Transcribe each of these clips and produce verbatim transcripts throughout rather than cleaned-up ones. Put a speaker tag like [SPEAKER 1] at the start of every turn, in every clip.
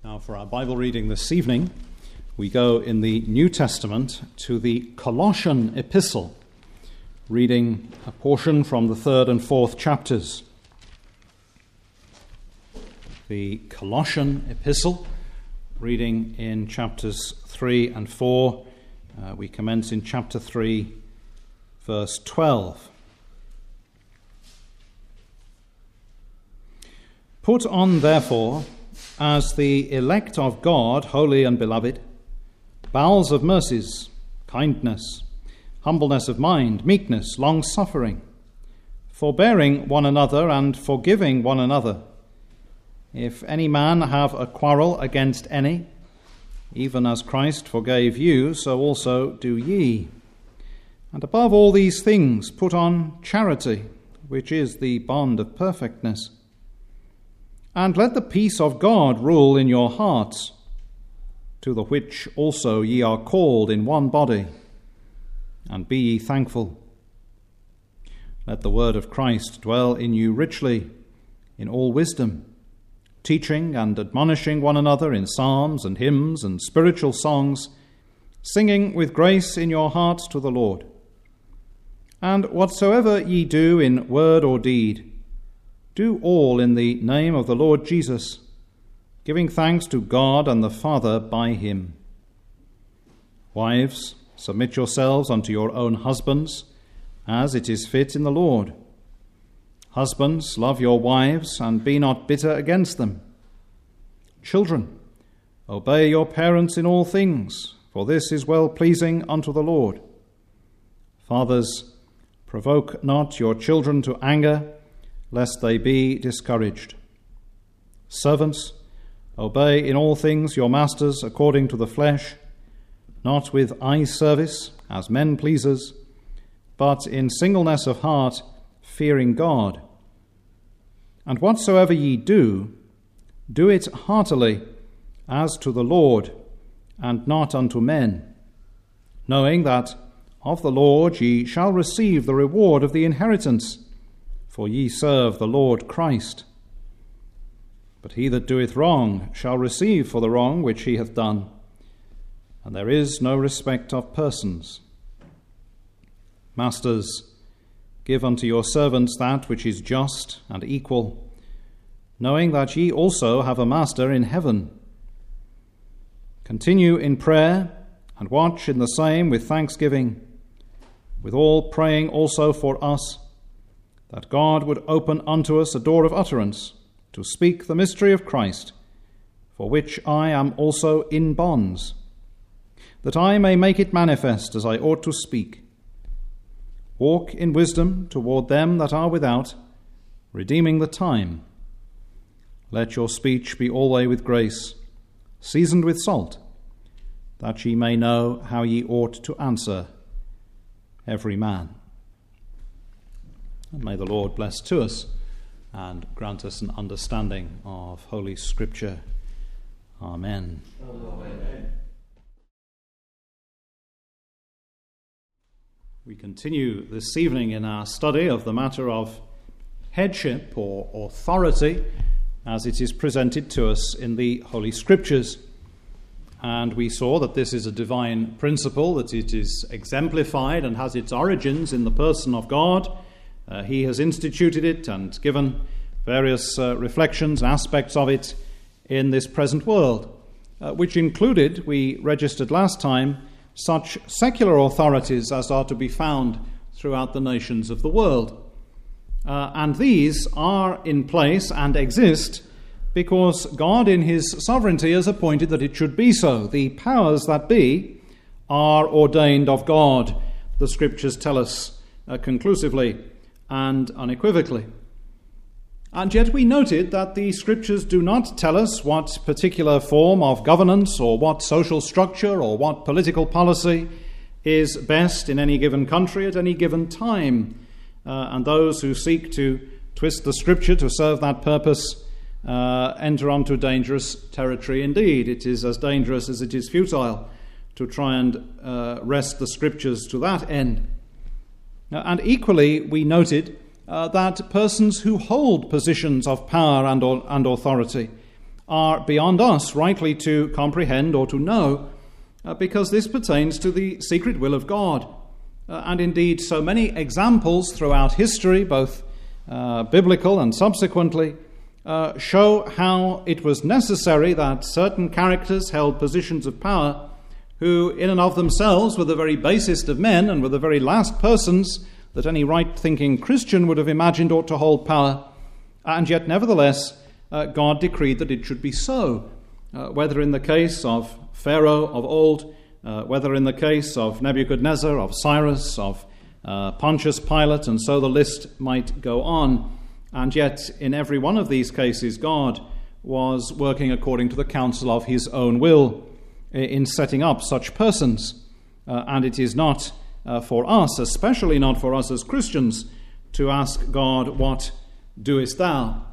[SPEAKER 1] Now, for our Bible reading this evening, we go in the New Testament to the Colossian epistle, reading a portion from the third and fourth chapters. The Colossian epistle, reading in chapters three and four. Uh, we commence in chapter three, verse twelve. Put on, therefore, as the elect of God, holy and beloved, bowels of mercies, kindness, humbleness of mind, meekness, long-suffering, forbearing one another and forgiving one another. If any man have a quarrel against any, even as Christ forgave you, so also do ye. And above all these things put on charity, which is the bond of perfectness. And let the peace of God rule in your hearts, to the which also ye are called in one body, and be ye thankful. Let the word of Christ dwell in you richly, in all wisdom, teaching and admonishing one another in psalms and hymns and spiritual songs, singing with grace in your hearts to the Lord. And whatsoever ye do in word or deed, do all in the name of the Lord Jesus, giving thanks to God and the Father by him. Wives, submit yourselves unto your own husbands, as it is fit in the Lord. Husbands, love your wives, and be not bitter against them. Children, obey your parents in all things, for this is well-pleasing unto the Lord. Fathers, provoke not your children to anger, lest they be discouraged. Servants, obey in all things your masters according to the flesh, not with eye service as men pleasers, but in singleness of heart, fearing God. And whatsoever ye do, do it heartily, as to the Lord, and not unto men, knowing that of the Lord ye shall receive the reward of the inheritance, for ye serve the Lord Christ. But he that doeth wrong shall receive for the wrong which he hath done, and there is no respect of persons. Masters, give unto your servants that which is just and equal, knowing that ye also have a master in heaven. Continue in prayer, and watch in the same with thanksgiving, with all praying also for us, that God would open unto us a door of utterance, to speak the mystery of Christ, for which I am also in bonds, that I may make it manifest as I ought to speak. Walk in wisdom toward them that are without, redeeming the time. Let your speech be always with grace, seasoned with salt, that ye may know how ye ought to answer every man. And may the Lord bless to us and grant us an understanding of Holy Scripture. Amen. Amen. We continue this evening in our study of the matter of headship or authority as it is presented to us in the Holy Scriptures. And we saw that this is a divine principle, that it is exemplified and has its origins in the person of God. Uh, he has instituted it and given various uh, reflections and aspects of it in this present world, uh, which included, we registered last time, such secular authorities as are to be found throughout the nations of the world. Uh, and these are in place and exist because God in his sovereignty has appointed that it should be so. The powers that be are ordained of God, the Scriptures tell us uh, conclusively and unequivocally. And yet we noted that the Scriptures do not tell us what particular form of governance or what social structure or what political policy is best in any given country at any given time. Uh, and those who seek to twist the Scripture to serve that purpose uh, enter onto dangerous territory indeed. It is as dangerous as it is futile to try and uh, wrest the Scriptures to that end. And equally, we noted uh, that persons who hold positions of power and, or, and authority are beyond us rightly to comprehend or to know, uh, because this pertains to the secret will of God. Uh, and indeed, so many examples throughout history, both uh, biblical and subsequently, uh, show how it was necessary that certain characters held positions of power who, in and of themselves, were the very basest of men and were the very last persons that any right-thinking Christian would have imagined ought to hold power. And yet, nevertheless, uh, God decreed that it should be so, uh, whether in the case of Pharaoh of old, uh, whether in the case of Nebuchadnezzar, of Cyrus, of uh, Pontius Pilate, and so the list might go on. And yet, in every one of these cases, God was working according to the counsel of his own will in setting up such persons. Uh, and it is not uh, for us, especially not for us as Christians, to ask God, what doest thou?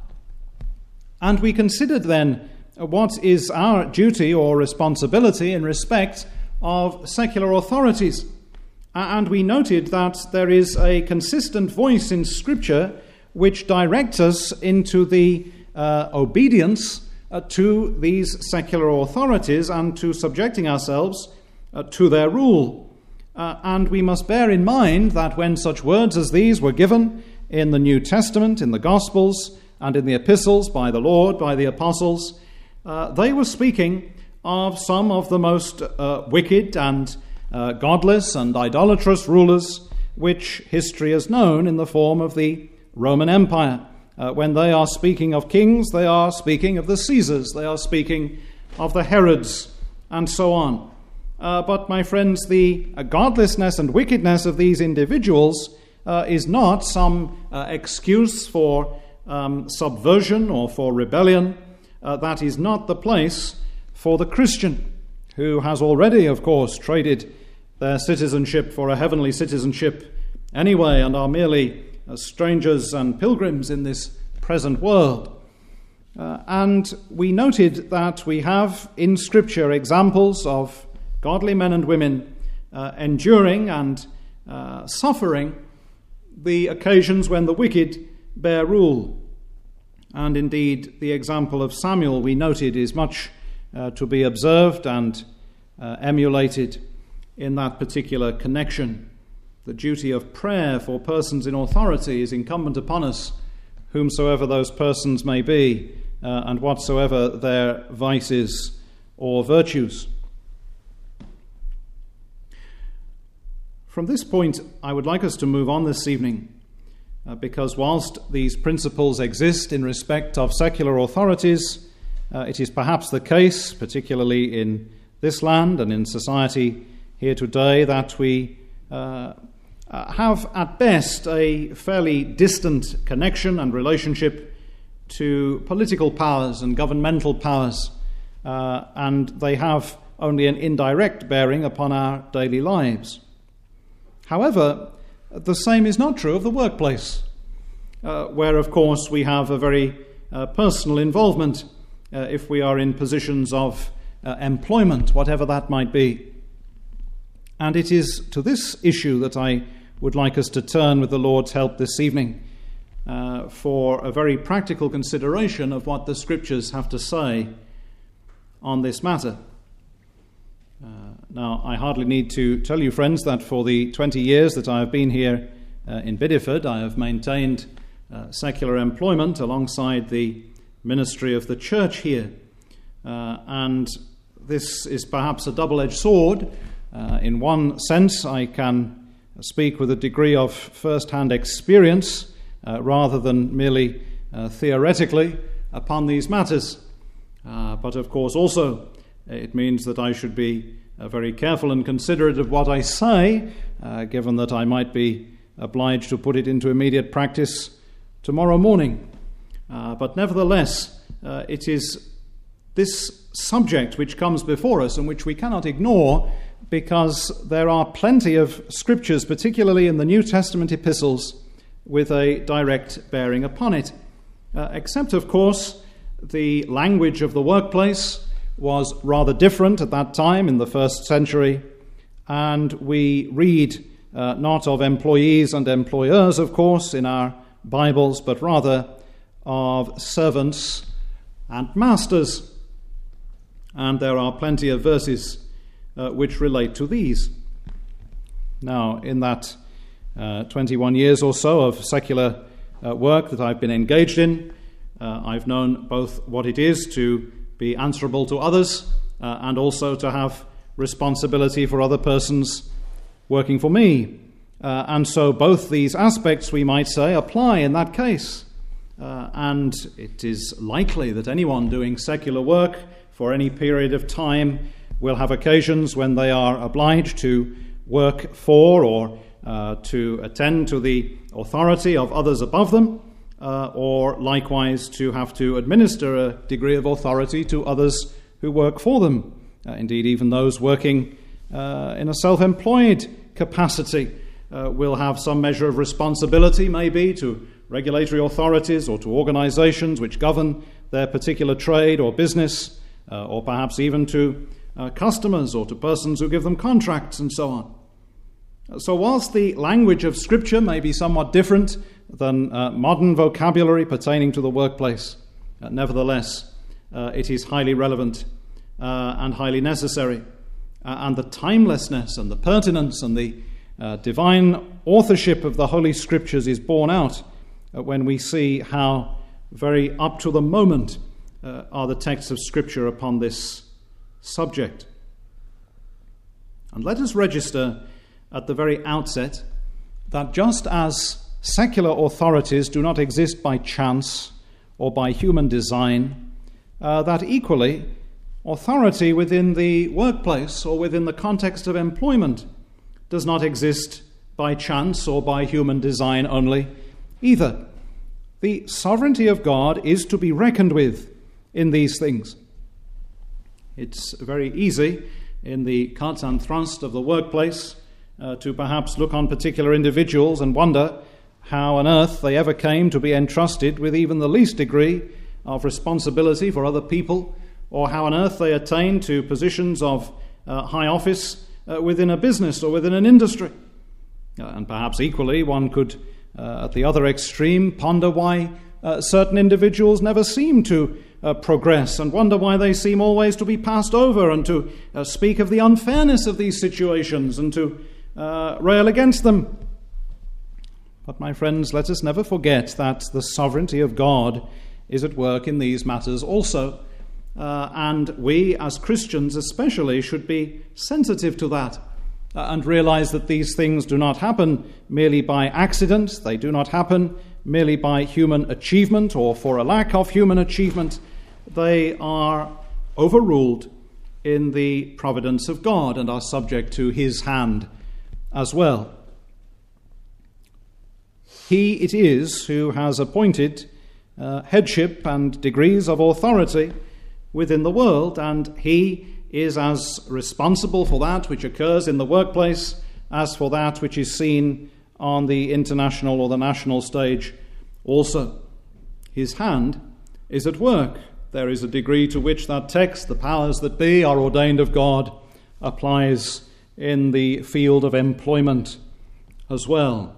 [SPEAKER 1] And we considered then what is our duty or responsibility in respect of secular authorities. And we noted that there is a consistent voice in Scripture which directs us into the uh, obedience uh, to these secular authorities and to subjecting ourselves uh, to their rule. Uh, and we must bear in mind that when such words as these were given in the New Testament, in the Gospels, and in the epistles by the Lord, by the apostles, uh, they were speaking of some of the most uh, wicked and uh, godless and idolatrous rulers which history has known in the form of the Roman Empire. Uh, when they are speaking of kings, they are speaking of the Caesars, they are speaking of the Herods, and so on. Uh, but, my friends, the uh, godlessness and wickedness of these individuals uh, is not some uh, excuse for um, subversion or for rebellion. Uh, that is not the place for the Christian, who has already, of course, traded their citizenship for a heavenly citizenship anyway, and are merely uh, strangers and pilgrims in this present world. Uh, and we noted that we have in Scripture examples of godly men and women uh, enduring and uh, suffering the occasions when the wicked bear rule. And indeed, the example of Samuel, we noted, is much uh, to be observed and uh, emulated in that particular connection. The duty of prayer for persons in authority is incumbent upon us, whomsoever those persons may be, uh, and whatsoever their vices or virtues. From this point, I would like us to move on this evening, uh, because whilst these principles exist in respect of secular authorities, uh, it is perhaps the case, particularly in this land and in society here today, that we uh, uh, have at best a fairly distant connection and relationship to political powers and governmental powers, uh, and they have only an indirect bearing upon our daily lives. However, the same is not true of the workplace, uh, where, of course, we have a very uh, personal involvement uh, if we are in positions of uh, employment, whatever that might be. And it is to this issue that I would like us to turn with the Lord's help this evening uh, for a very practical consideration of what the Scriptures have to say on this matter. Uh, now, I hardly need to tell you, friends, that for the twenty years that I have been here uh, in Bideford, I have maintained uh, secular employment alongside the ministry of the church here. Uh, and this is perhaps a double-edged sword. Uh, in one sense, I can speak with a degree of first-hand experience uh, rather than merely uh, theoretically upon these matters. Uh, but, of course, also it means that I should be uh, very careful and considerate of what I say, uh, given that I might be obliged to put it into immediate practice tomorrow morning. Uh, but nevertheless, uh, it is this subject which comes before us and which we cannot ignore, because there are plenty of scriptures, particularly in the New Testament epistles, with a direct bearing upon it. Uh, except, of course, the language of the workplace was rather different at that time in the first century, and we read uh, not of employees and employers, of course, in our Bibles, but rather of servants and masters. And there are plenty of verses uh, which relate to these. Now, in that uh, twenty-one years or so of secular uh, work that I've been engaged in, uh, I've known both what it is to be answerable to others uh, and also to have responsibility for other persons working for me. Uh, and so both these aspects, we might say, apply in that case. Uh, and it is likely that anyone doing secular work for any period of time will have occasions when they are obliged to work for or uh, to attend to the authority of others above them, uh, or likewise to have to administer a degree of authority to others who work for them. Uh, indeed, even those working uh, in a self-employed capacity uh, will have some measure of responsibility, maybe, to regulatory authorities or to organizations which govern their particular trade or business, uh, or perhaps even to uh, customers or to persons who give them contracts and so on. So whilst the language of Scripture may be somewhat different than uh, modern vocabulary pertaining to the workplace, uh, nevertheless, uh, it is highly relevant uh, and highly necessary. Uh, and the timelessness and the pertinence and the uh, divine authorship of the Holy Scriptures is borne out uh, when we see how very up to the moment uh, are the texts of Scripture upon this subject. And let us register at the very outset that just as secular authorities do not exist by chance or by human design, uh, that equally authority within the workplace or within the context of employment does not exist by chance or by human design only either. The sovereignty of God is to be reckoned with in these things. It's very easy in the cut and thrust of the workplace uh, to perhaps look on particular individuals and wonder how on earth they ever came to be entrusted with even the least degree of responsibility for other people, or how on earth they attain to positions of uh, high office uh, within a business or within an industry. Uh, and perhaps equally one could, uh, at the other extreme, ponder why uh, certain individuals never seem to uh, progress and wonder why they seem always to be passed over, and to uh, speak of the unfairness of these situations and to uh, rail against them. But my friends, let us never forget that the sovereignty of God is at work in these matters also. Uh, and we as Christians especially should be sensitive to that uh, and realize that these things do not happen merely by accident. They do not happen merely by human achievement or for a lack of human achievement. They are overruled in the providence of God and are subject to his hand as well. He it is who has appointed uh, headship and degrees of authority within the world, and he is as responsible for that which occurs in the workplace as for that which is seen on the international or the national stage also. His hand is at work. There is a degree to which that text, the powers that be are ordained of God, applies in the field of employment as well.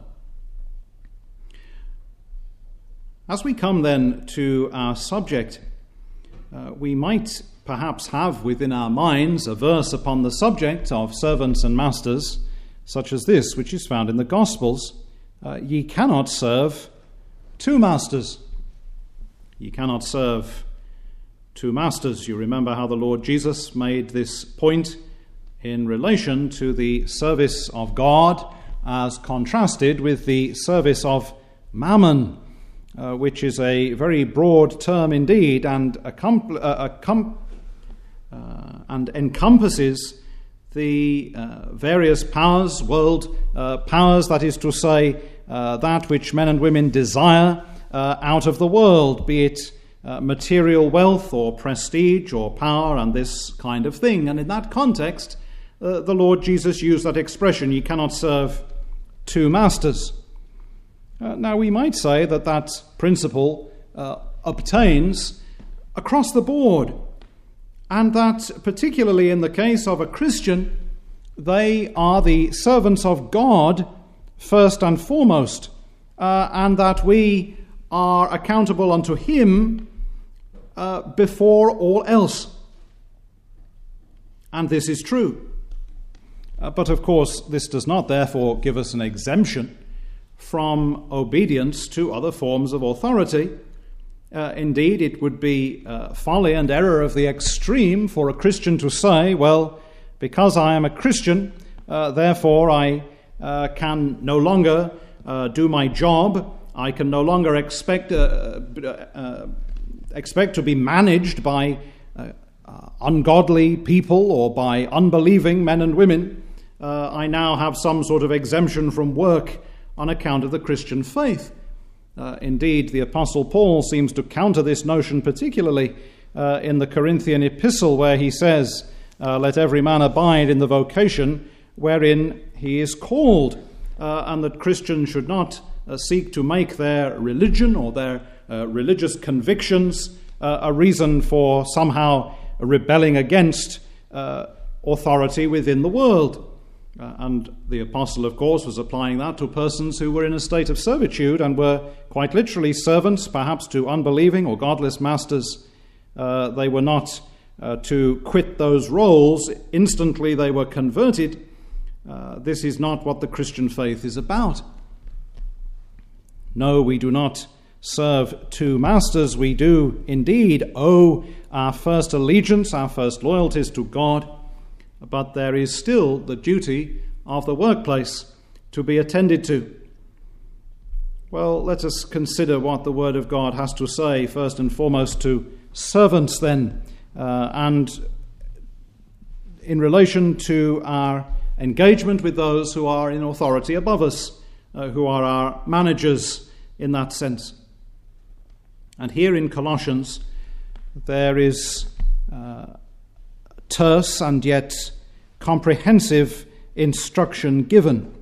[SPEAKER 1] As we come then to our subject, uh, we might perhaps have within our minds a verse upon the subject of servants and masters, such as this, which is found in the Gospels. Uh, ye cannot serve two masters. Ye cannot serve two masters. You remember how the Lord Jesus made this point in relation to the service of God as contrasted with the service of mammon, uh, which is a very broad term indeed, and, accompl- uh, accom- uh, and encompasses the uh, various powers, world uh, powers, that is to say, uh, that which men and women desire uh, out of the world, be it uh, material wealth or prestige or power and this kind of thing. And in that context, uh, the Lord Jesus used that expression, "Ye cannot serve two masters." Uh, now, we might say that that principle uh, obtains across the board, and that particularly in the case of a Christian, they are the servants of God first and foremost, uh, and that we are accountable unto him uh, before all else. And this is true. Uh, but of course, this does not therefore give us an exemption from obedience to other forms of authority. Uh, indeed, it would be uh, folly and error of the extreme for a Christian to say, well, because I am a Christian, uh, therefore I uh, can no longer uh, do my job. I can no longer expect uh, uh, expect to be managed by uh, uh, ungodly people or by unbelieving men and women. Uh, I now have some sort of exemption from work on account of the Christian faith. Uh, indeed, the Apostle Paul seems to counter this notion particularly uh, in the Corinthian epistle, where he says, uh, let every man abide in the vocation wherein he is called, uh, and that Christians should not uh, seek to make their religion or their uh, religious convictions uh, a reason for somehow rebelling against uh, authority within the world. Uh, and the apostle, of course, was applying that to persons who were in a state of servitude and were quite literally servants, perhaps to unbelieving or godless masters. Uh, they were not uh, to quit those roles instantly they were converted. Uh, this is not what the Christian faith is about. No, we do not serve two masters. We do indeed owe our first allegiance, our first loyalties to God. But there is still the duty of the workplace to be attended to. Well, let us consider what the Word of God has to say, first and foremost to servants then, uh, and in relation to our engagement with those who are in authority above us, uh, who are our managers in that sense. And here in Colossians, there is uh, terse and yet comprehensive instruction given.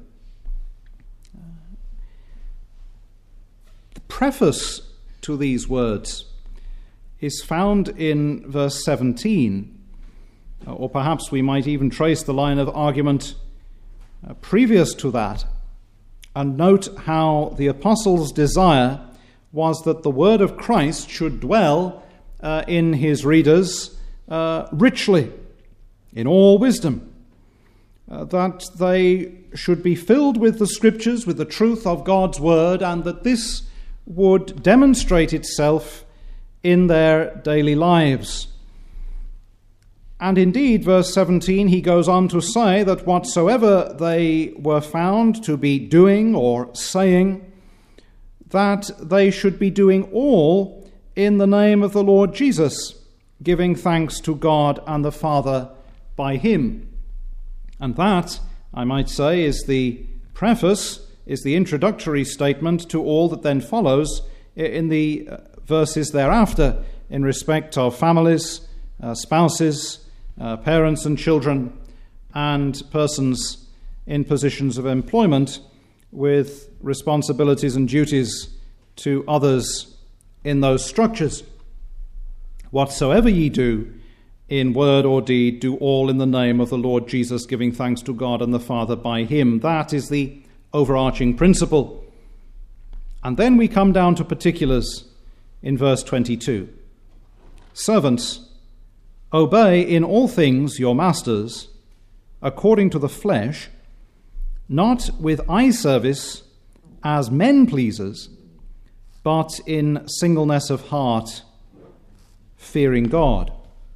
[SPEAKER 1] The preface to these words is found in verse seventeen, or perhaps we might even trace the line of argument uh, previous to that, and note how the apostle's desire was that the word of Christ should dwell uh, in his readers uh, richly, in all wisdom, uh, that they should be filled with the Scriptures, with the truth of God's word, and that this would demonstrate itself in their daily lives. And indeed, verse seventeen, he goes on to say that whatsoever they were found to be doing or saying, that they should be doing all in the name of the Lord Jesus, giving thanks to God and the Father by him. And that, I might say, is the preface, is the introductory statement to all that then follows in the verses thereafter in respect of families, uh, spouses, uh, parents and children, and persons in positions of employment with responsibilities and duties to others in those structures. Whatsoever ye do, in word or deed, do all in the name of the Lord Jesus, giving thanks to God and the Father by him. That is the overarching principle. And then we come down to particulars in verse twenty-two. Servants, obey in all things your masters, according to the flesh, not with eye service as men pleasers, but in singleness of heart, fearing God.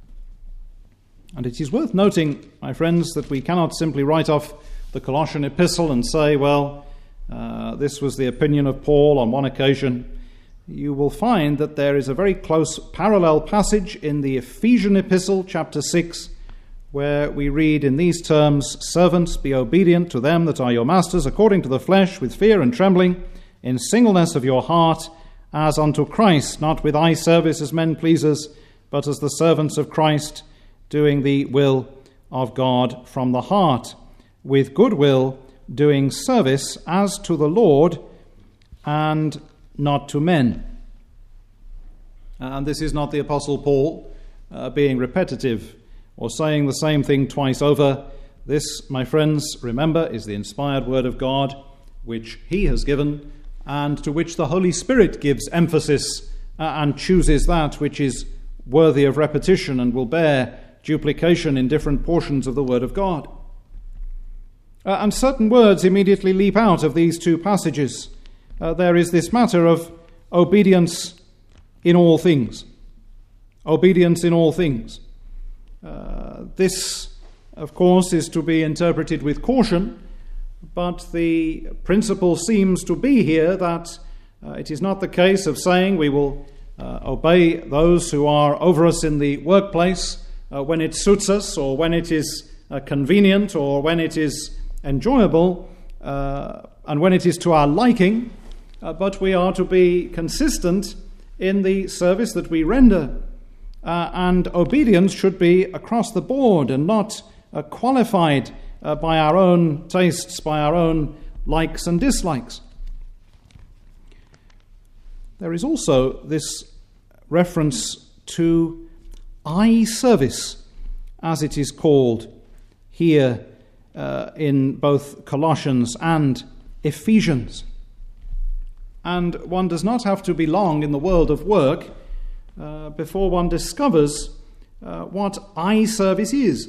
[SPEAKER 1] And it is worth noting, my friends, that we cannot simply write off the Colossian epistle and say, well, uh, this was the opinion of Paul on one occasion. You will find that there is a very close parallel passage in the Ephesian epistle, chapter six, where we read in these terms, servants, be obedient to them that are your masters, according to the flesh, with fear and trembling, in singleness of your heart, as unto Christ, not with eye service as men pleasers, but as the servants of Christ, doing the will of God from the heart, with good will, doing service as to the Lord and not to men. And this is not the Apostle Paul uh, being repetitive or saying the same thing twice over. This, my friends, remember, is the inspired word of God, which he has given, and to which the Holy Spirit gives emphasis uh, and chooses that which is worthy of repetition and will bear duplication in different portions of the Word of God. Uh, and certain words immediately leap out of these two passages. Uh, there is this matter of obedience in all things. Obedience in all things. Uh, this, of course, is to be interpreted with caution, but the principle seems to be here that uh, it is not the case of saying we will uh, obey those who are over us in the workplace uh, when it suits us, or when it is uh, convenient, or when it is enjoyable, uh, and when it is to our liking, uh, but we are to be consistent in the service that we render. Uh, and obedience should be across the board and not uh, qualified uh, by our own tastes, by our own likes and dislikes. There is also this reference to eye service, as it is called here uh, in both Colossians and Ephesians. And one does not have to be long in the world of work uh, before one discovers uh, what eye service is.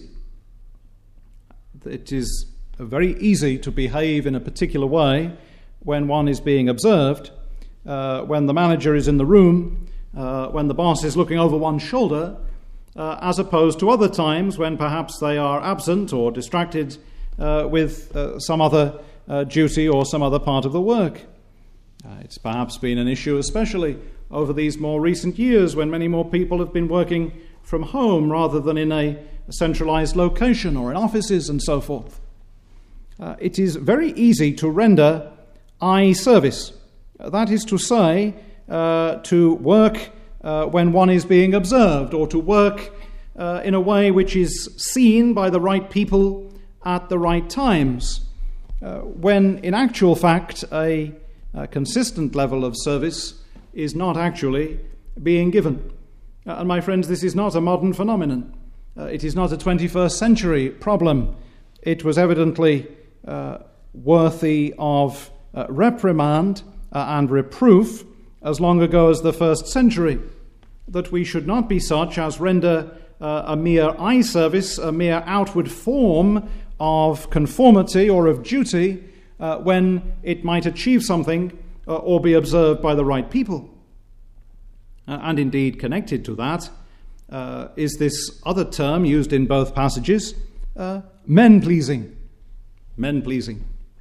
[SPEAKER 1] It is very easy to behave in a particular way when one is being observed, uh, when the manager is in the room, uh, when the boss is looking over one's shoulder, uh, as opposed to other times when perhaps they are absent or distracted uh, with uh, some other uh, duty or some other part of the work. Uh, it's perhaps been an issue especially over these more recent years when many more people have been working from home rather than in a centralized location or in offices and so forth. Uh, it is very easy to render eye service. Uh, that is to say, uh, to work uh, when one is being observed, or to work uh, in a way which is seen by the right people at the right times, uh, when in actual fact a, a consistent level of service is not actually being given. Uh, and my friends, this is not a modern phenomenon. Uh, it is not a twenty-first century problem. It was evidently uh, worthy of uh, reprimand uh, and reproof as long ago as the first century, that we should not be such as render uh, a mere eye service, a mere outward form of conformity or of duty uh, when it might achieve something uh, or be observed by the right people. Uh, and indeed, connected to that uh, is this other term used in both passages, uh, men-pleasing. Men-pleasing.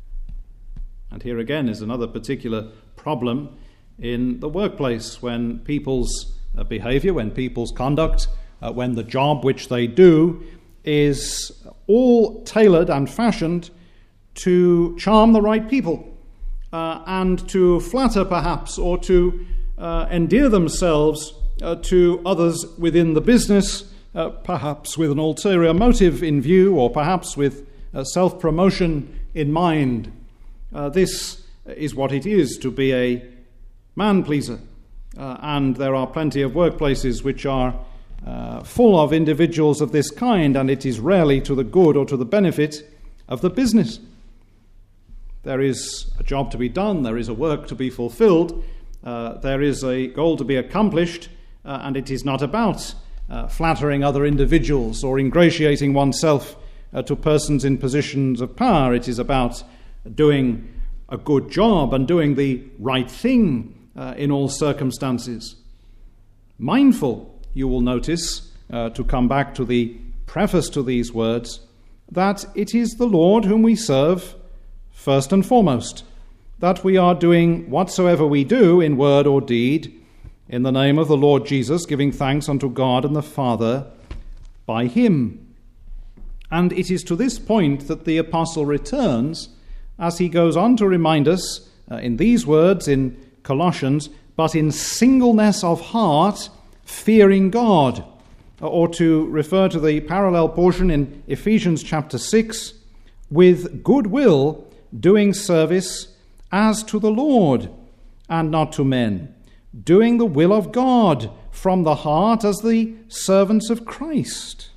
[SPEAKER 1] And here again is another particular problem in the workplace, when people's uh, behavior, when people's conduct, uh, when the job which they do is all tailored and fashioned to charm the right people uh, and to flatter perhaps, or to uh, endear themselves uh, to others within the business, uh, perhaps with an ulterior motive in view, or perhaps with uh, self-promotion in mind. Uh, this is what it is to be a man-pleaser. Uh, and there are plenty of workplaces which are uh, full of individuals of this kind, and it is rarely to the good or to the benefit of the business. There is a job to be done, there is a work to be fulfilled, uh, there is a goal to be accomplished, uh, and it is not about uh, flattering other individuals or ingratiating oneself uh, to persons in positions of power. It is about doing a good job and doing the right thing uh, in all circumstances. Mindful, you will notice, uh, to come back to the preface to these words, that it is the Lord whom we serve first and foremost, that we are doing whatsoever we do in word or deed in the name of the Lord Jesus, giving thanks unto God and the Father by him. And it is to this point that the apostle returns as he goes on to remind us uh, in these words in Colossians, but in singleness of heart, fearing God. Or to refer to the parallel portion in Ephesians chapter six, with good will doing service as to the Lord and not to men, doing the will of God from the heart as the servants of Christ.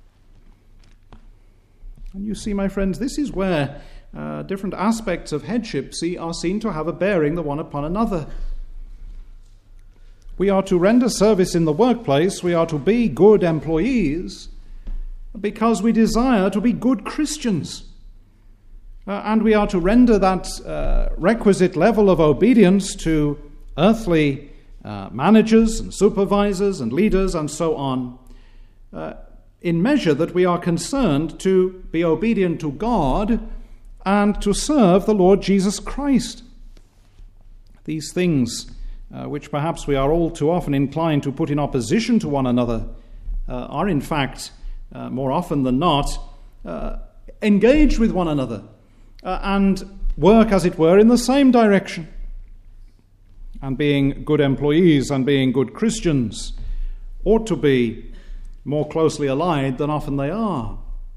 [SPEAKER 1] And you see, my friends, this is where uh, different aspects of headship see, are seen to have a bearing the one upon another. We are to render service in the workplace. We are to be good employees because we desire to be good Christians. Uh, and we are to render that uh, requisite level of obedience to earthly uh, managers and supervisors and leaders and so on, uh, in measure that we are concerned to be obedient to God and to serve the Lord Jesus Christ. These things, uh, which perhaps we are all too often inclined to put in opposition to one another, uh, are in fact, uh, more often than not, uh, engaged with one another uh, and work, as it were, in the same direction. And being good employees and being good Christians ought to be more closely allied than often they are.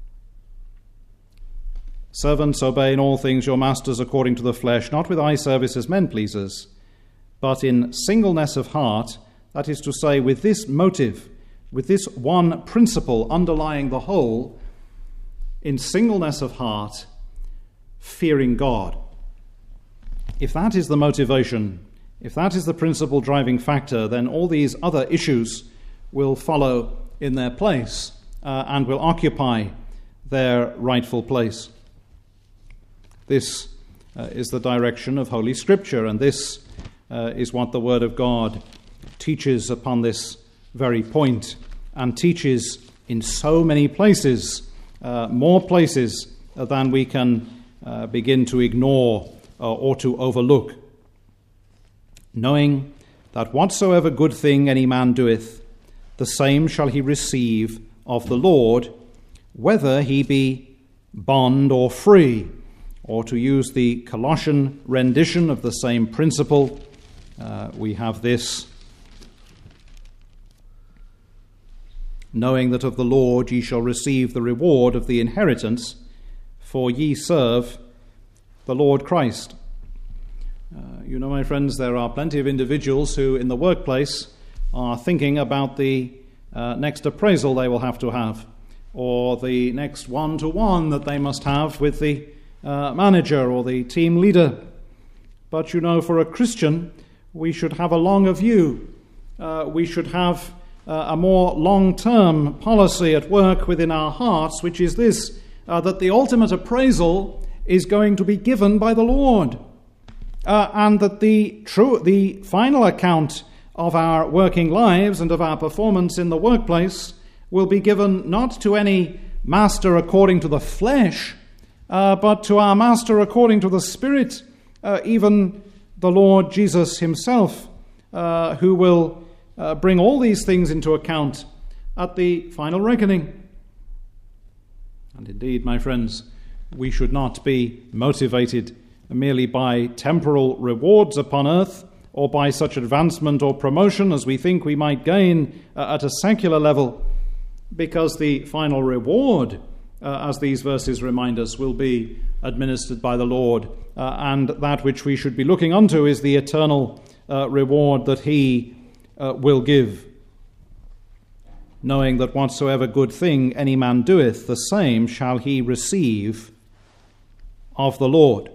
[SPEAKER 1] Servants, obey in all things your masters according to the flesh, not with eye service as men pleasers, but in singleness of heart, that is to say, with this motive, with this one principle underlying the whole, in singleness of heart, fearing God. If that is the motivation, if that is the principal driving factor, then all these other issues will follow in their place uh, and will occupy their rightful place. This uh, is the direction of Holy Scripture, and this uh, is what the Word of God teaches upon this very point, and teaches in so many places, uh, more places than we can uh, begin to ignore uh, or to overlook. Knowing that whatsoever good thing any man doeth, the same shall he receive of the Lord, whether he be bond or free. Or to use the Colossian rendition of the same principle, uh, we have this: knowing that of the Lord ye shall receive the reward of the inheritance, for ye serve the Lord Christ. Uh, you know, my friends, there are plenty of individuals who in the workplace are thinking about the uh, next appraisal they will have to have, or the next one-to-one that they must have with the uh, manager or the team leader. But you know, for a Christian, we should have a longer view. Uh, we should have uh, a more long-term policy at work within our hearts, which is this, uh, that the ultimate appraisal is going to be given by the Lord. Uh, and that the true, the final account of our working lives and of our performance in the workplace will be given not to any master according to the flesh, uh, but to our master according to the Spirit, uh, even the Lord Jesus himself, uh, who will uh, bring all these things into account at the final reckoning. And indeed, my friends, we should not be motivated merely by temporal rewards upon earth, or by such advancement or promotion as we think we might gain uh, at a secular level, because the final reward, uh, as these verses remind us, will be administered by the Lord, uh, and that which we should be looking unto is the eternal uh, reward that he uh, will give. Knowing that whatsoever good thing any man doeth, the same shall he receive of the Lord.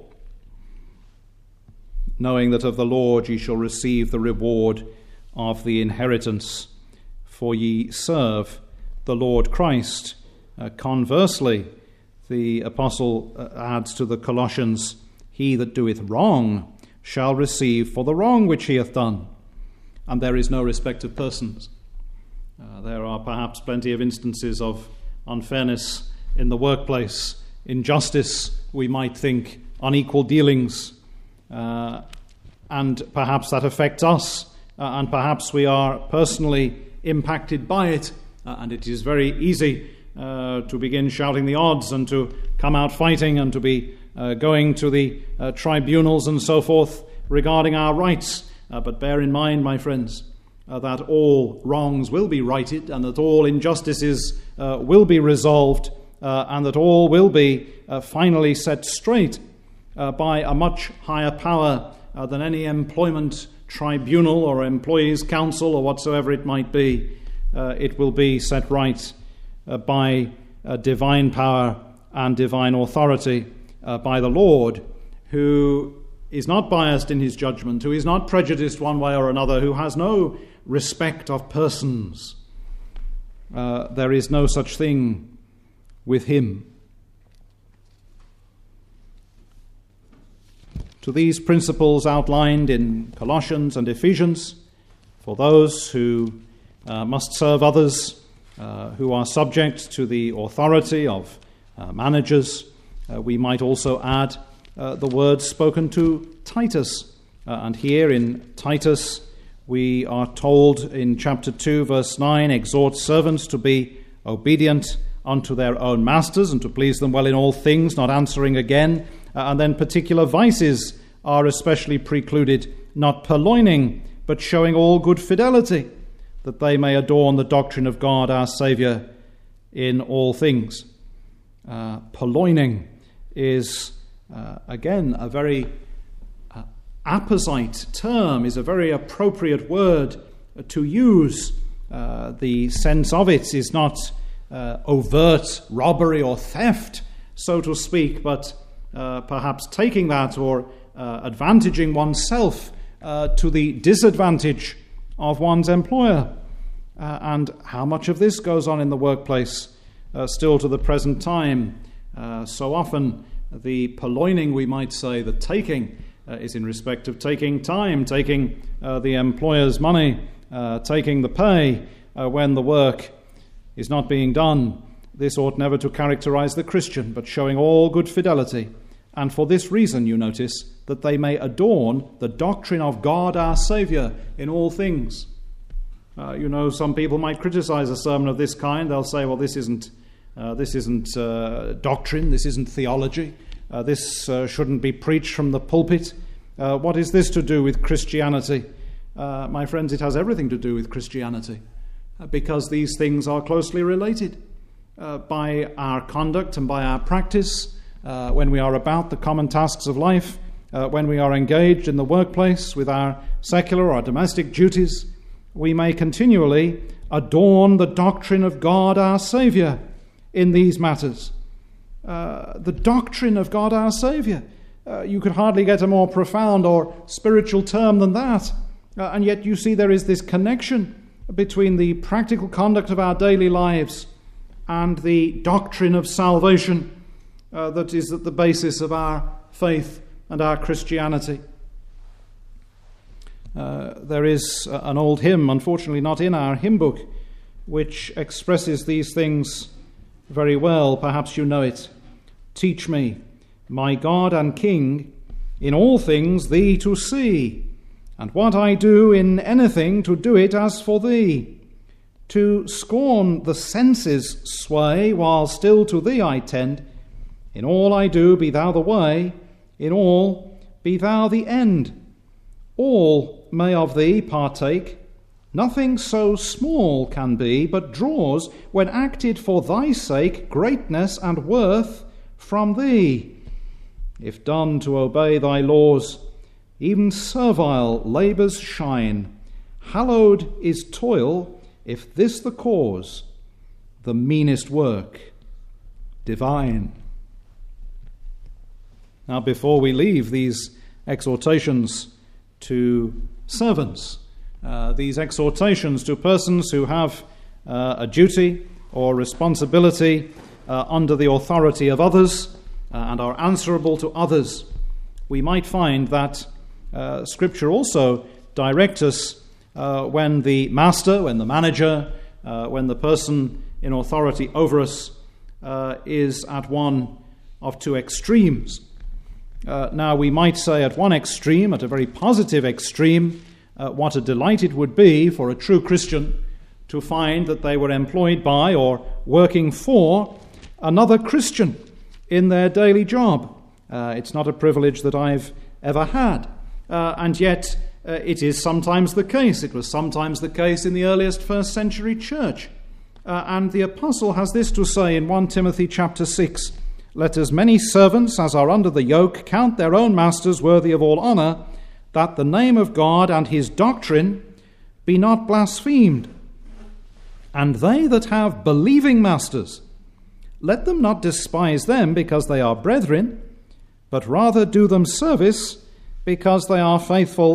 [SPEAKER 1] Knowing that of the Lord ye shall receive the reward of the inheritance, for ye serve the Lord Christ. Uh, conversely, the apostle uh, adds to the Colossians, he that doeth wrong shall receive for the wrong which he hath done. And there is no respect of persons. Uh, there are perhaps plenty of instances of unfairness in the workplace, injustice, we might think, unequal dealings, Uh, and perhaps that affects us, uh, and perhaps we are personally impacted by it, uh, and it is very easy uh, to begin shouting the odds and to come out fighting and to be uh, going to the uh, tribunals and so forth regarding our rights. Uh, but bear in mind, my friends, uh, that all wrongs will be righted, and that all injustices uh, will be resolved, uh, and that all will be uh, finally set straight Uh, by a much higher power uh, than any employment tribunal or employees' council or whatsoever it might be. Uh, it will be set right uh, by uh, divine power and divine authority, uh, by the Lord, who is not biased in his judgment, who is not prejudiced one way or another, who has no respect of persons. Uh, there is no such thing with him. To these principles outlined in Colossians and Ephesians, for those who uh, must serve others, uh, who are subject to the authority of uh, managers, uh, we might also add uh, the words spoken to Titus. Uh, and here in Titus, we are told in chapter two, verse nine, exhort servants to be obedient unto their own masters and to please them well in all things, not answering again. Uh, and then particular vices are especially precluded, not purloining, but showing all good fidelity, that they may adorn the doctrine of God our Saviour in all things. Uh, purloining is, uh, again, a very uh, apposite term, is a very appropriate word to use. Uh, the sense of it is not uh, overt robbery or theft, so to speak, but uh, perhaps taking that or uh, advantaging oneself uh, to the disadvantage of one's employer. Uh, and how much of this goes on in the workplace uh, still to the present time? Uh, so often the purloining, we might say, the taking, uh, is in respect of taking time, taking uh, the employer's money, uh, taking the pay uh, when the work is not being done. This ought never to characterize the Christian, but showing all good fidelity. And for this reason, you notice, that they may adorn the doctrine of God our Saviour in all things. Uh, you know, some people might criticize a sermon of this kind. They'll say, well, this isn't uh, this isn't uh, doctrine, this isn't theology, uh, this uh, shouldn't be preached from the pulpit. Uh, what is this to do with Christianity? Uh, my friends, it has everything to do with Christianity, uh, because these things are closely related. Uh, by our conduct and by our practice, uh, when we are about the common tasks of life, uh, when we are engaged in the workplace with our secular or domestic duties, we may continually adorn the doctrine of God our Saviour in these matters. Uh, the doctrine of God our Saviour. Uh, you could hardly get a more profound or spiritual term than that. Uh, and yet you see there is this connection between the practical conduct of our daily lives and the doctrine of salvation uh, that is at the basis of our faith and our Christianity. Uh, there is uh, an old hymn, unfortunately not in our hymn book, which expresses these things very well. Perhaps you know it. Teach me, my God and King, in all things thee to see, and what I do in anything to do it as for thee. To scorn the senses' sway, while still to thee I tend. In all I do be thou the way, in all be thou the end. All may of thee partake, nothing so small can be, but draws, when acted for thy sake, greatness and worth from thee. If done to obey thy laws, even servile labours shine. Hallowed is toil, if this the cause, the meanest work divine. Now, before we leave these exhortations to servants, uh, these exhortations to persons who have uh, a duty or responsibility uh, under the authority of others uh, and are answerable to others, we might find that uh, Scripture also directs us uh, when the master, when the manager, uh, when the person in authority over us uh, is at one of two extremes. Uh, now, we might say at one extreme, at a very positive extreme, uh, what a delight it would be for a true Christian to find that they were employed by or working for another Christian in their daily job. Uh, it's not a privilege that I've ever had, uh, and yet uh, it is sometimes the case. It was sometimes the case in the earliest first century church. Uh, and the apostle has this to say in First Timothy chapter six, let as many servants as are under the yoke count their own masters worthy of all honour, that the name of God and his doctrine be not blasphemed. And they that have believing masters, let them not despise them because they are brethren, but rather do them service because they are faithful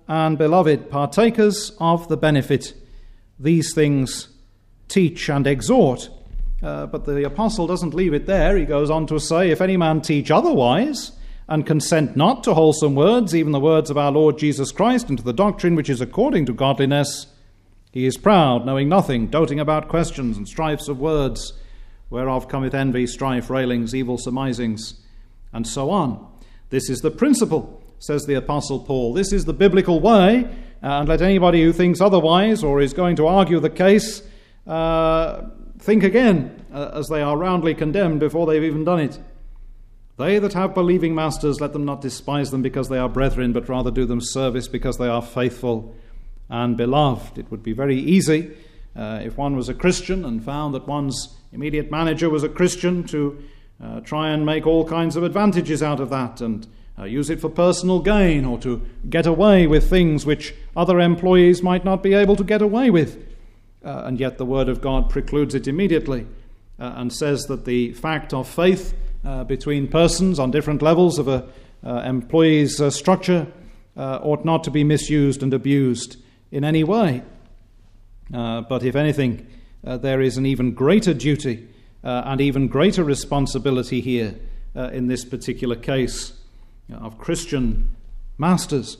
[SPEAKER 1] and beloved, partakers of the benefit, these things teach and exhort. Uh, but the apostle doesn't leave it there. He goes on to say, if any man teach otherwise, and consent not to wholesome words, even the words of our Lord Jesus Christ, and to the doctrine which is according to godliness, he is proud, knowing nothing, doting about questions and strifes of words, whereof cometh envy, strife, railings, evil surmisings, and so on. This is the principle, says the Apostle Paul. This is the biblical way, uh, and let anybody who thinks otherwise or is going to argue the case uh, think again, uh, as they are roundly condemned before they've even done it. They that have believing masters, let them not despise them because they are brethren, but rather do them service because they are faithful and beloved. It would be very easy uh, if one was a Christian and found that one's immediate manager was a Christian to uh, try and make all kinds of advantages out of that and uh, use it for personal gain, or to get away with things which other employees might not be able to get away with. Uh, and yet the Word of God precludes it immediately uh, and says that the fact of faith uh, between persons on different levels of a uh, employee's uh, structure uh, ought not to be misused and abused in any way. Uh, but if anything, uh, there is an even greater duty uh, and even greater responsibility here uh, in this particular case uh, of Christian masters.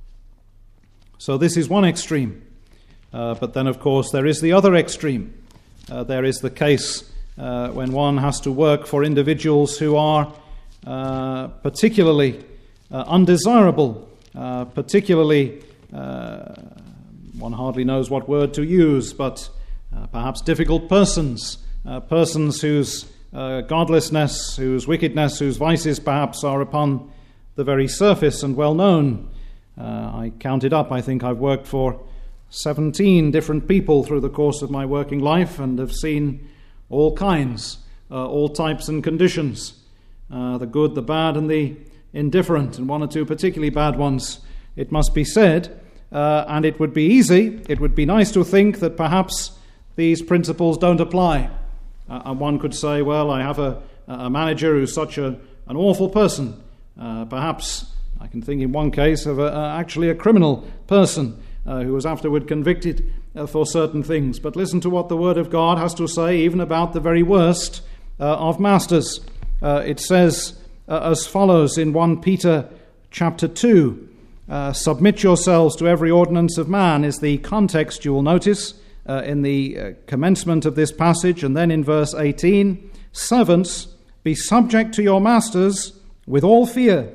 [SPEAKER 1] So this is one extreme. Uh, but then, of course, there is the other extreme. Uh, there is the case uh, when one has to work for individuals who are uh, particularly uh, undesirable, uh, particularly, uh, one hardly knows what word to use, but uh, perhaps difficult persons, uh, persons whose uh, godlessness, whose wickedness, whose vices perhaps are upon the very surface and well known. Uh, I counted up, I think I've worked for seventeen different people through the course of my working life and have seen all kinds, uh, all types and conditions, uh, the good, the bad, and the indifferent, and one or two particularly bad ones, it must be said. Uh, and it would be easy, it would be nice to think that perhaps these principles don't apply. Uh, and one could say, well, I have a, a manager who's such a, an awful person. Uh, perhaps I can think in one case of a, uh, actually a criminal person uh, who was afterward convicted uh, for certain things. But listen to what the Word of God has to say even about the very worst uh, of masters. Uh, it says uh, as follows in First Peter chapter two, uh, submit yourselves to every ordinance of man is the context you will notice uh, in the uh, commencement of this passage. And then in verse eighteen, servants, be subject to your masters with all fear.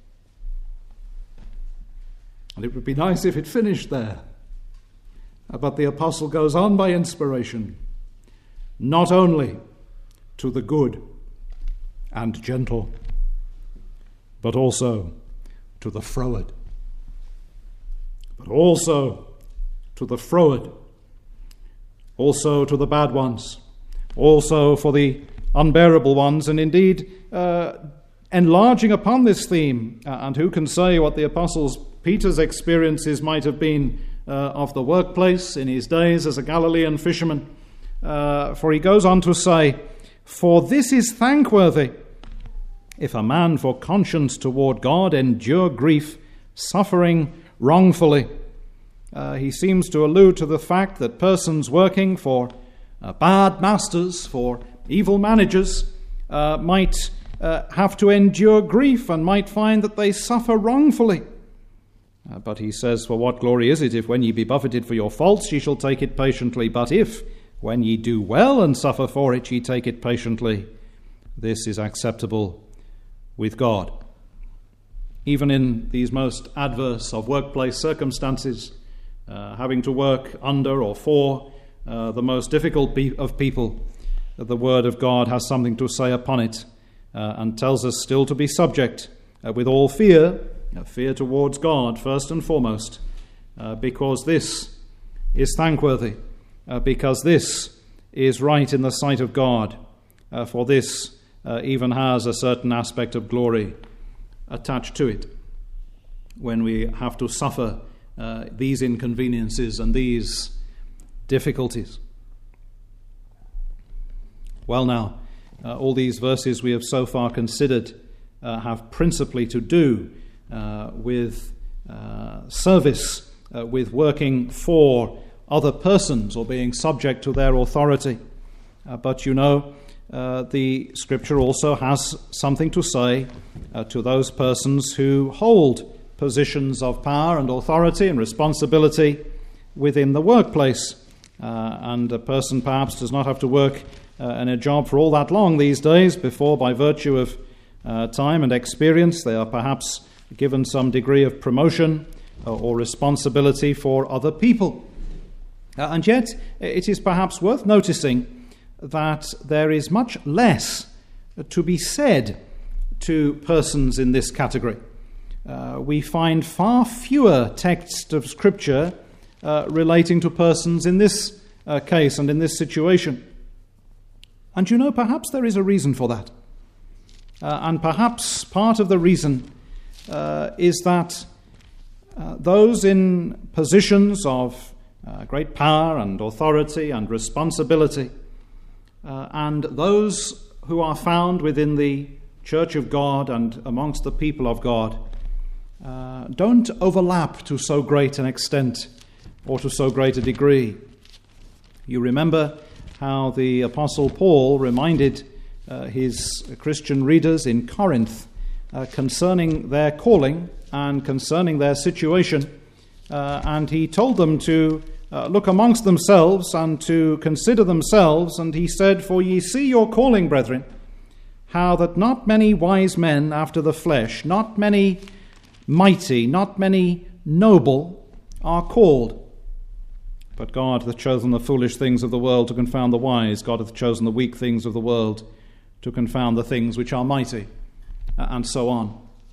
[SPEAKER 1] And it would be nice if it finished there. But the apostle goes on by inspiration, not only to the good and gentle, but also to the froward. But also to the froward, also to the bad ones, also for the unbearable ones, and indeed uh, enlarging upon this theme. Uh, and who can say what the apostles Peter's experiences might have been uh, of the workplace in his days as a Galilean fisherman. Uh, for he goes on to say, for this is thankworthy, if a man for conscience toward God endure grief, suffering wrongfully. Uh, he seems to allude to the fact that persons working for uh, bad masters, for evil managers, uh, might uh, have to endure grief and might find that they suffer wrongfully. Uh, but he says, for what glory is it if when ye be buffeted for your faults ye shall take it patiently? But if when ye do well and suffer for it ye take it patiently, this is acceptable with God. Even in these most adverse of workplace circumstances, uh, having to work under or for uh, the most difficult be- of people, the Word of God has something to say upon it uh, and tells us still to be subject uh, with all fear, uh, fear towards God first and foremost, uh, because this is thankworthy, uh, because this is right in the sight of God, uh, for this uh, even has a certain aspect of glory attached to it when we have to suffer uh, these inconveniences and these difficulties. Well now, uh, all these verses we have so far considered uh, have principally to do uh, with uh, service uh, with working for other persons or being subject to their authority. Uh, but you know, uh, the Scripture also has something to say uh, to those persons who hold positions of power and authority and responsibility within the workplace. Uh, and a person perhaps does not have to work uh, in a job for all that long these days before, by virtue of uh, time and experience, they are perhaps given some degree of promotion uh, or responsibility for other people. Uh, and yet, it is perhaps worth noticing that there is much less to be said to persons in this category. Uh, we find far fewer texts of Scripture uh, relating to persons in this uh, case and in this situation. And you know, perhaps there is a reason for that. Uh, and perhaps part of the reason uh, is that uh, those in positions of uh, great power and authority and responsibility, uh, and those who are found within the Church of God and amongst the people of God, Uh, don't overlap to so great an extent or to so great a degree. You remember how the Apostle Paul reminded uh, his Christian readers in Corinth uh, concerning their calling and concerning their situation, uh, and he told them to uh, look amongst themselves and to consider themselves, and he said, "For ye see your calling, brethren, how that not many wise men after the flesh, not many mighty, not many noble are called. But God hath chosen the foolish things of the world to confound the wise. God hath chosen the weak things of the world to confound the things which are mighty," and so on.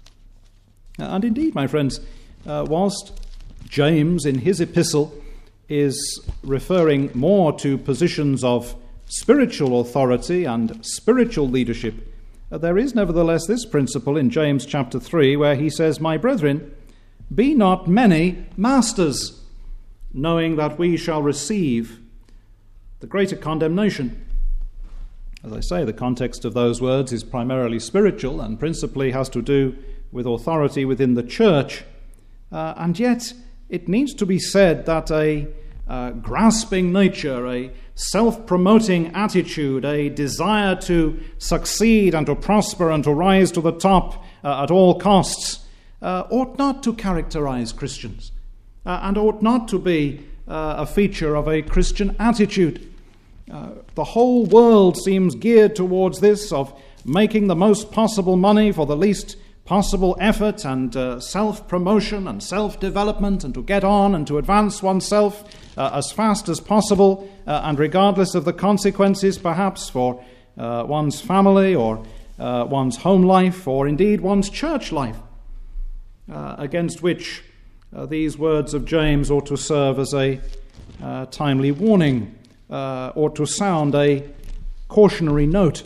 [SPEAKER 1] And indeed, my friends, uh, whilst James in his epistle is referring more to positions of spiritual authority and spiritual leadership, there is nevertheless this principle in James chapter three, where he says, "My brethren, be not many masters, knowing that we shall receive the greater condemnation." As I say, the context of those words is primarily spiritual and principally has to do with authority within the church. Uh, and yet, it needs to be said that a uh, grasping nature, a self-promoting attitude, a desire to succeed and to prosper and to rise to the top uh, at all costs, uh, ought not to characterize Christians uh, and ought not to be uh, a feature of a Christian attitude. Uh, the whole world seems geared towards this, of making the most possible money for the least possible effort and uh, self-promotion and self-development, and to get on and to advance oneself uh, as fast as possible, uh, and regardless of the consequences perhaps for uh, one's family or uh, one's home life or indeed one's church life, uh, against which uh, these words of James ought to serve as a uh, timely warning, uh, ought to sound a cautionary note.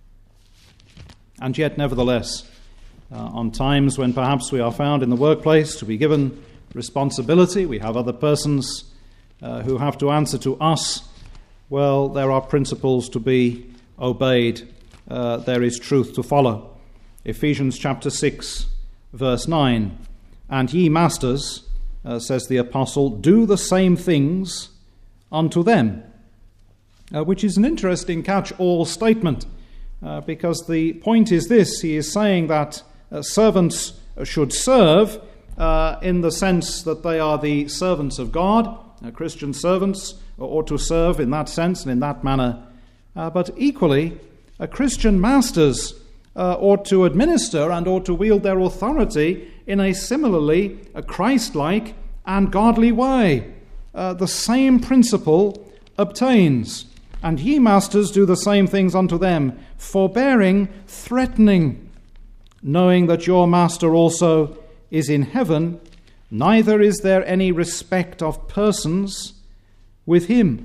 [SPEAKER 1] And yet, nevertheless, Uh, on times when perhaps we are found in the workplace to be given responsibility, we have other persons uh, who have to answer to us, well, there are principles to be obeyed. Uh, there is truth to follow. Ephesians chapter six, verse nine, "And ye masters," uh, says the apostle, "do the same things unto them," uh, which is an interesting catch-all statement, uh, because the point is this: he is saying that Uh, servants should serve uh, in the sense that they are the servants of God. Uh, Christian servants ought to serve in that sense and in that manner. Uh, but equally, uh, Christian masters uh, ought to administer and ought to wield their authority in a similarly a Christ-like and godly way. Uh, the same principle obtains. "And ye masters do the same things unto them, forbearing, threatening, knowing that your master also is in heaven, neither is there any respect of persons with him."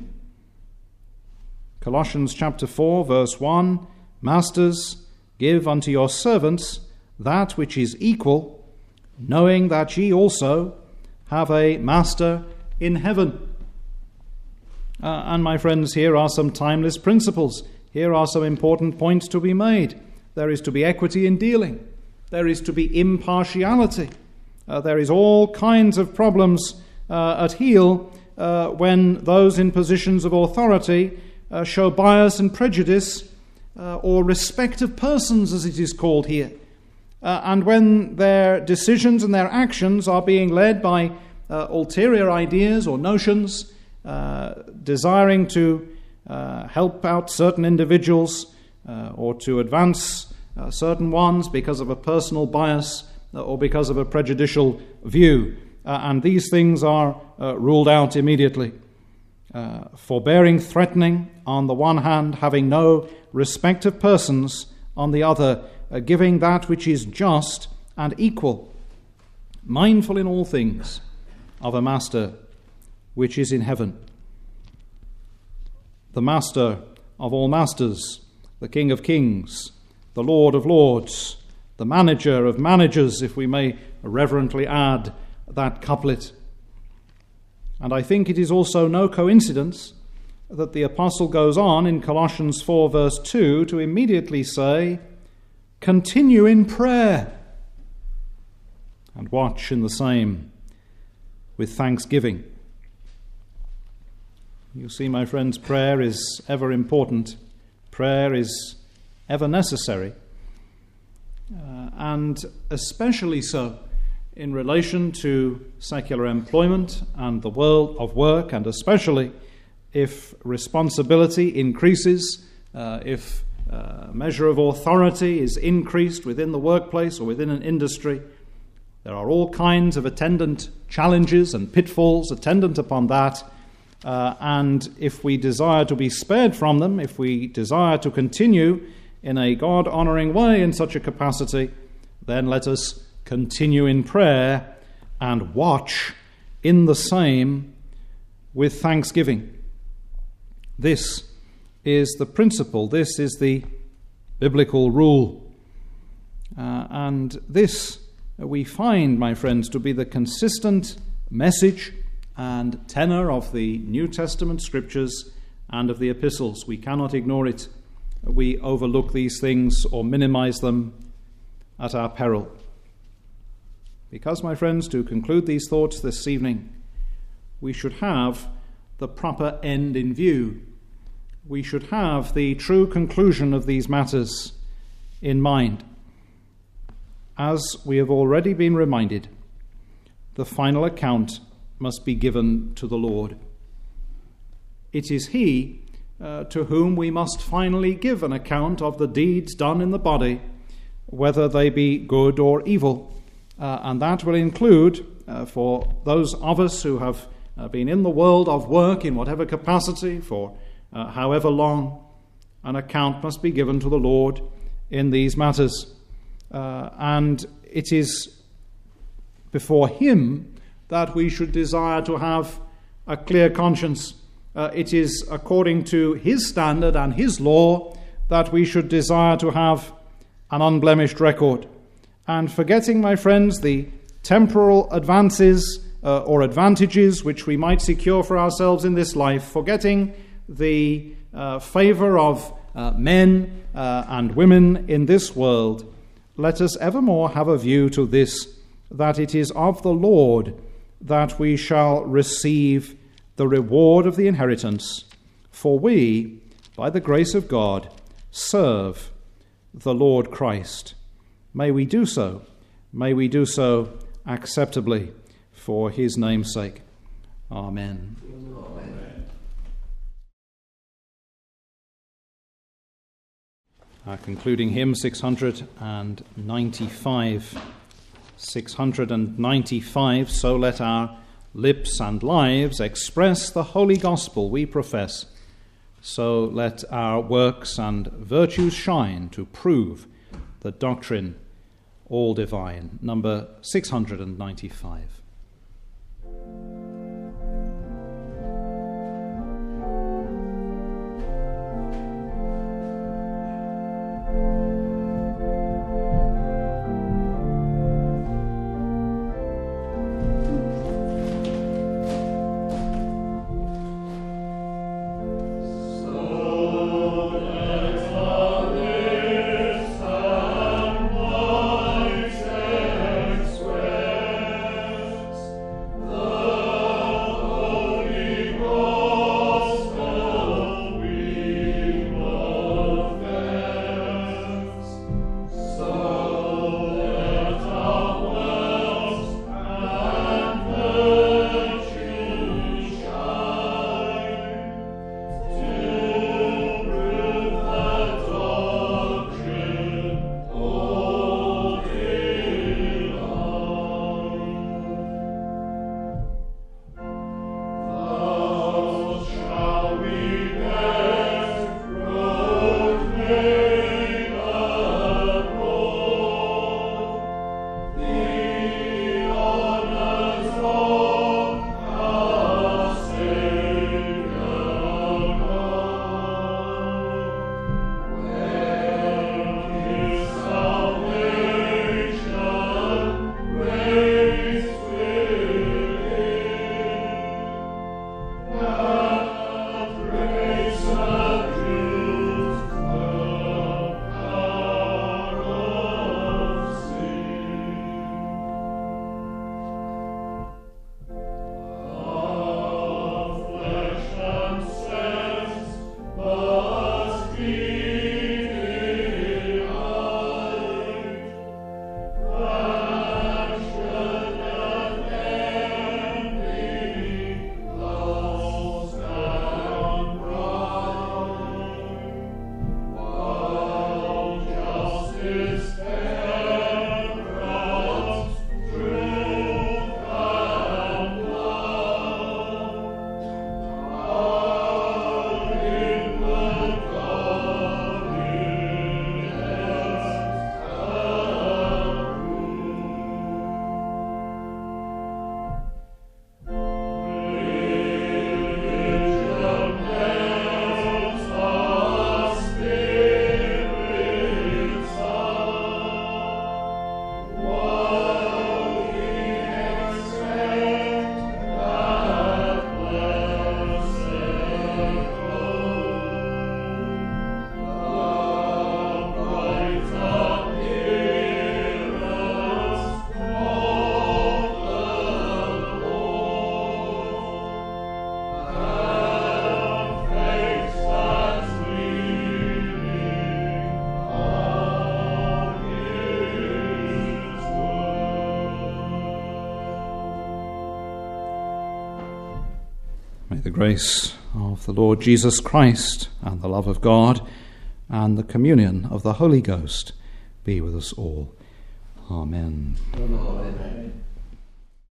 [SPEAKER 1] Colossians chapter four, verse one, "Masters, give unto your servants that which is equal, knowing that ye also have a master in heaven." Uh, and my friends, here are some timeless principles. Here are some important points to be made. There is to be equity in dealing. There is to be impartiality. Uh, there is all kinds of problems uh, at heel uh, when those in positions of authority uh, show bias and prejudice uh, or respect of persons, as it is called here. Uh, and when their decisions and their actions are being led by uh, ulterior ideas or notions, uh, desiring to uh, help out certain individuals uh, or to advance uh, certain ones because of a personal bias uh, or because of a prejudicial view. Uh, and these things are uh, ruled out immediately. Uh, forbearing, threatening on the one hand, having no respect of persons on the other, uh, giving that which is just and equal, mindful in all things of a master which is in heaven. The master of all masters, the King of kings, the Lord of lords, the manager of managers, if we may reverently add that couplet. And I think it is also no coincidence that the apostle goes on in Colossians four verse two to immediately say, continue in prayer, and watch in the same with thanksgiving. You see, my friends, prayer is ever important. Prayer is ever necessary, uh, and especially so in relation to secular employment and the world of work, and especially if responsibility increases, uh, if a measure of authority is increased within the workplace or within an industry. There are all kinds of attendant challenges and pitfalls attendant upon that, uh, and if we desire to be spared from them, if we desire to continue in a God-honouring way in such a capacity, then let us continue in prayer and watch in the same with thanksgiving. This is the principle, this is the biblical rule. Uh, and this we find, my friends, to be the consistent message and tenor of the New Testament scriptures and of the epistles. We cannot ignore it. We overlook these things or minimize them at our peril. Because, my friends, to conclude these thoughts this evening, we should have the proper end in view. We should have the true conclusion of these matters in mind. As we have already been reminded, the final account must be given to the Lord. It is He uh, to whom we must finally give an account of the deeds done in the body, whether they be good or evil. Uh, and that will include, uh, for those of us who have uh, been in the world of work in whatever capacity for uh, however long, an account must be given to the Lord in these matters. Uh, and it is before Him that we should desire to have a clear conscience. Uh, it is according to His standard and His law that we should desire to have an unblemished record. And forgetting, my friends, the temporal advances uh, or advantages which we might secure for ourselves in this life, forgetting the uh, favour of uh, men uh, and women in this world, let us evermore have a view to this, that it is of the Lord that we shall receive the reward of the inheritance, for we, by the grace of God, serve the Lord Christ. May we do so, may we do so acceptably for His name's sake. Amen. Amen. Our concluding hymn, six hundred ninety-five. six hundred ninety-five, so let our lips and lives express the holy gospel we profess. So let our works and virtues shine to prove the doctrine all divine. Number six hundred ninety-five.
[SPEAKER 2] Express
[SPEAKER 1] May the grace of the Lord Jesus Christ and the love of God and the communion of the Holy Ghost be with us all. Amen.
[SPEAKER 2] Amen.